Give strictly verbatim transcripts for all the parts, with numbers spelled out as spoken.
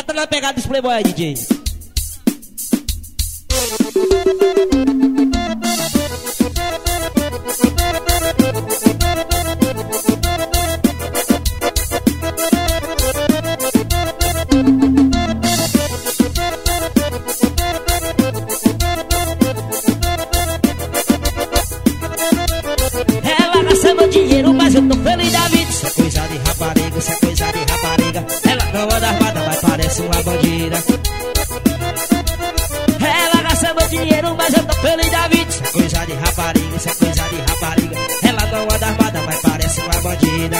Bota na pegada dos playboy aí, D J. Ela gastando dinheiro, mas eu tô feliz da vida. Isso é coisa de rapariga, isso é coisa de rapariga. Ela não anda armada, mas parece uma bandida. Ela gastando dinheiro, mas eu tô feliz da vida. Isso é coisa de rapariga, isso é coisa de rapariga. Ela não anda armada, mas parece uma bandida.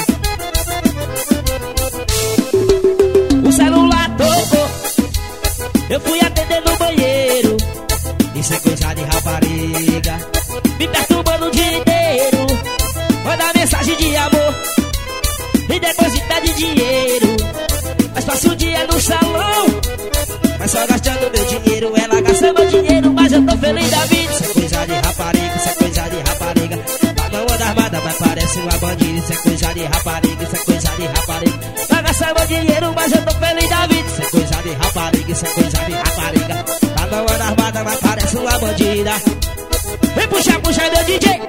O celular tocou, eu fui atender no banheiro. Isso é coisa de rapariga, me perturbando o dia inteiro. Manda mensagem de amor e depois me pede dinheiro. Mas passo o dia no salão, mas só gastando meu dinheiro. Ela gasta meu dinheiro, mas eu tô feliz da vida. Isso é coisa de rapariga, isso é coisa de rapariga. Ela não anda armada, mas parece uma bandida. Isso é coisa de rapariga, isso é coisa de rapariga. Ela gasta meu dinheiro, mas eu tô feliz da vida. Isso é coisa de rapariga, isso é coisa de rapariga. Ela não anda armada, mas parece uma bandida. Vem puxar, puxar meu D J.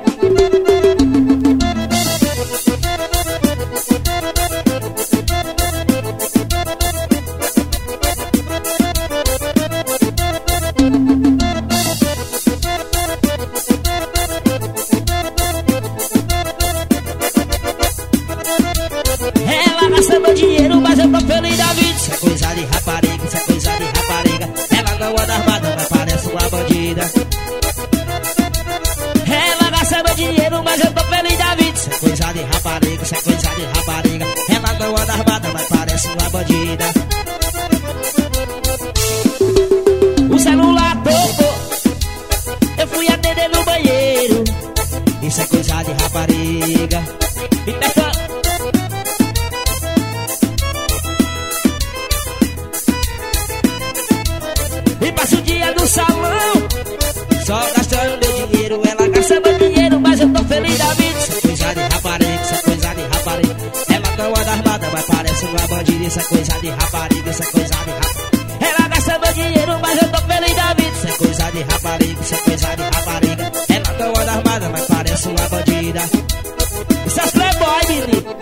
Ela gasta meu dinheiro, mas eu tô feliz da vida. Isso é coisa de rapariga, isso é coisa de rapariga. Ela não anda armada, mas parece uma bandida. Ela gasta meu dinheiro, mas eu tô feliz da vida. Isso é coisa de rapariga, isso é coisa de rapariga. Ela não anda armada, mas parece uma bandida. O celular tocou, eu fui atender no banheiro. Isso é coisa de rapariga, me perdoa. E passo o dia no salão, só gastando meu dinheiro. Ela gasta meu dinheiro, mas eu tô feliz da vida. Isso é coisa de rapariga, isso é coisa de rapariga. Ela não anda armada, mas parece uma bandida. Isso é coisa de rapariga, isso é coisa de rapariga. Ela gasta meu dinheiro, mas eu tô feliz da vida. Isso é coisa de rapariga, isso é coisa de rapariga. Ela não anda armada, mas parece uma bandida. Isso é playboy, menino.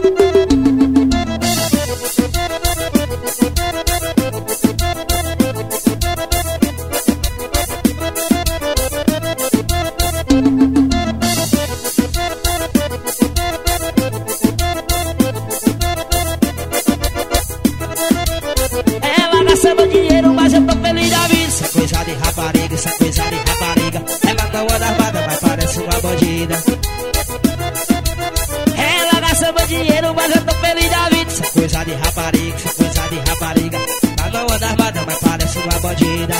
Ela gasta meu dinheiro, mas eu tô feliz da vida. Isso é coisa de rapariga, isso é coisa de rapariga. Ela não anda armada, mas parece uma bandida. Ela gasta meu dinheiro, mas eu tô feliz da vida. Isso é coisa de rapariga, isso é coisa de rapariga. Ela não anda armada, mas parece uma bandida.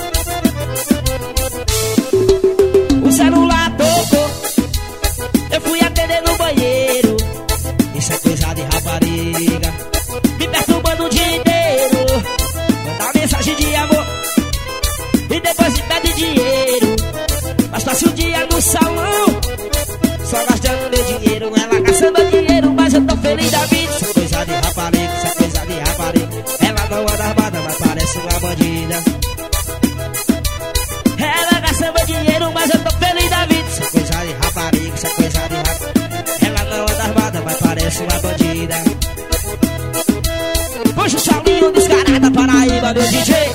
O celular tocou, eu fui atender no banheiro. Isso é coisa de rapariga, me perturbando o dia inteiro. Manda mensagem de amor e depois me pede dinheiro. Mas passo o dia no salão, só gastando meu dinheiro. Ela gasta meu dinheiro, mas eu tô feliz da vida. Isso é coisa de rapariga, isso é coisa de rapariga. Ela não anda armada, mas parece uma bandida. Ela gasta meu dinheiro, mas eu tô feliz da vida. Isso é coisa de rapariga, isso é coisa de rapariga. Ela não anda armada, mas parece uma bandida. Puxa o solinho descarada, Paraíba, meu D J.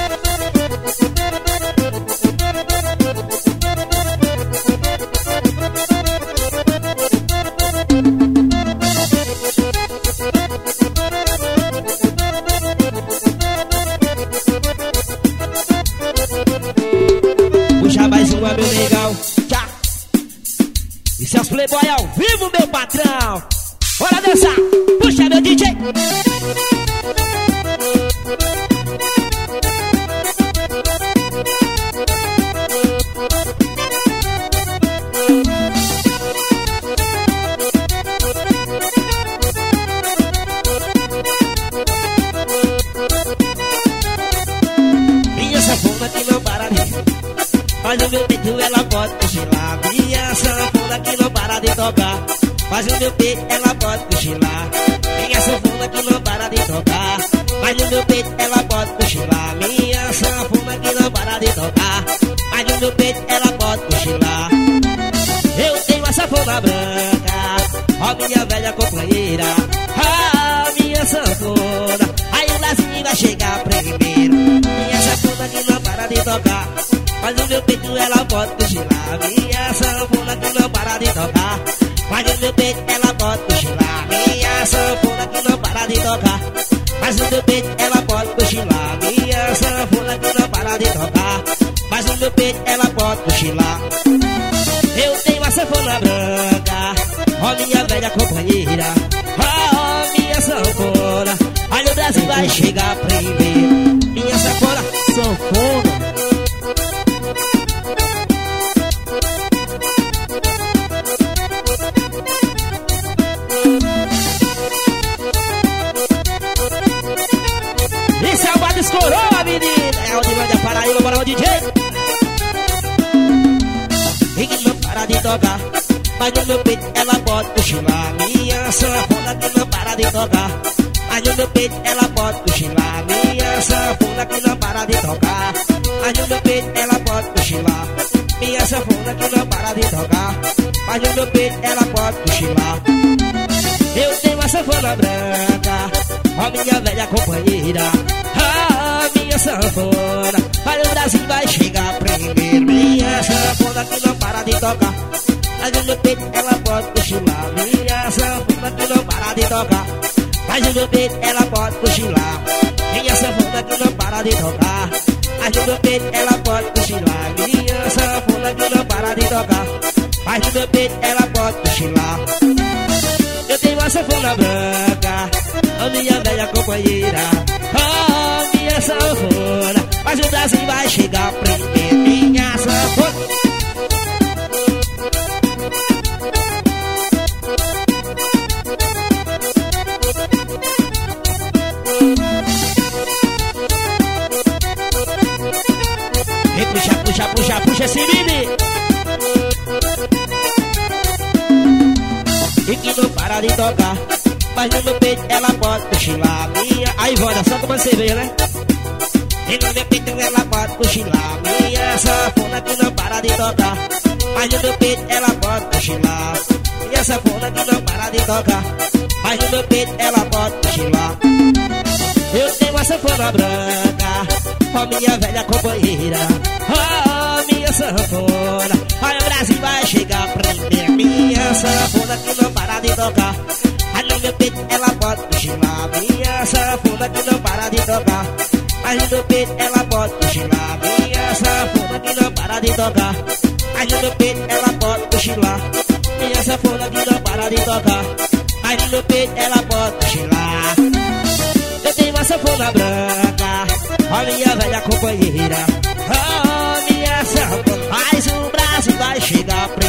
Puxa mais uma, meu legal. Tchá. E seus playboy ao vivo, meu patrão. Bora dançar. Puxa, meu D J. Minha sanfona que não para de... Faz o meu peito, ela pode cochilar. Minha sanfona que não para de tocar. Faz o meu peito, ela pode cochilar. Minha sanfona que não para de tocar. Mas no meu peito ela pode cochilar. Minha sanfona que não para de tocar. Mas no meu peito ela pode cochilar. Eu tenho a sanfona branca, ó minha velha companheira. Ah, minha sanfona, aí o Brasil vai chegar primeiro. Minha sanfona que não para de tocar. Mas no meu peito ela pode cochilar. Minha sanfona que não para de tocar. Mas no meu peito ela pode cochilar. Minha sanfona que não para de tocar. Mas no meu peito ela pode cochilar. Minha sanfona que não para de tocar. Mas no meu peito ela pode cochilar. Eu tenho a sanfona branca, ó minha velha companheira. Ó minha sanfona, olha o Brasil vai chegar primeiro. Minha sanfona, sanfona. Esse é o Bades Coroa, menina. É o de Manda Paraíba, bora o D J. E que não para de tocar. Mas no meu peito ela pode cochilar. Minha sanfona que não para de tocar. Mas no meu peito ela pode cochilar. Minha sanfona que não para de tocar. Mas no meu peito ela pode cochilar. Minha sanfona que não para de tocar. Mas no meu peito ela pode cochilar. Eu tenho a sanfona branca, ó minha velha companheira. Ah, minha sanfona, olha o Brasil vai chegar primeiro. Minha sanfona que não para de tocar. Mas no meu peito ela pode cochilar. Minha sanfona que não para de tocar. Mas no meu peito ela pode cochilar. Minha sanfona que não para de tocar. Mas no meu peito ela pode cochilar. Minha sanfona que não para de tocar. Mas no meu peito ela pode cochilar. Eu tenho a sanfona branca, ó minha velha companheira. Oh, minha sanfona, mas o Brasil vai chegar primeiro. Minha sanfona. E puxa, puxa, puxa, puxa esse mini. E que não para de tocar. Mas no meu peito ela pode cochilar. Minha... Aí, Ivona, só tomando cerveja, né? E no meu peito ela pode cochilar. Minha sanfona que não para de tocar. Mas no meu peito ela pode cochilar. Minha sanfona que não para de tocar. Mas no meu peito ela pode cochilar. Eu tenho a sanfona branca, ó minha velha companheira. Oh, minha sanfona, olha o Brasil vai chegar primeiro. Minha sanfona que não para de tocar. Mas no meu peito ela pode cochilar. Minha sanfona que não para de tocar. Mas no meu peito ela pode cochilar. Minha sanfona que não para de tocar. Mas no meu peito ela pode cochilar. Minha sanfona que não para de tocar. Mas no meu peito ela pode cochilar. Eu tenho uma sanfona branca, ó minha velha companheira. Oh, minha sanfona, mas o Brasil vai chegar pra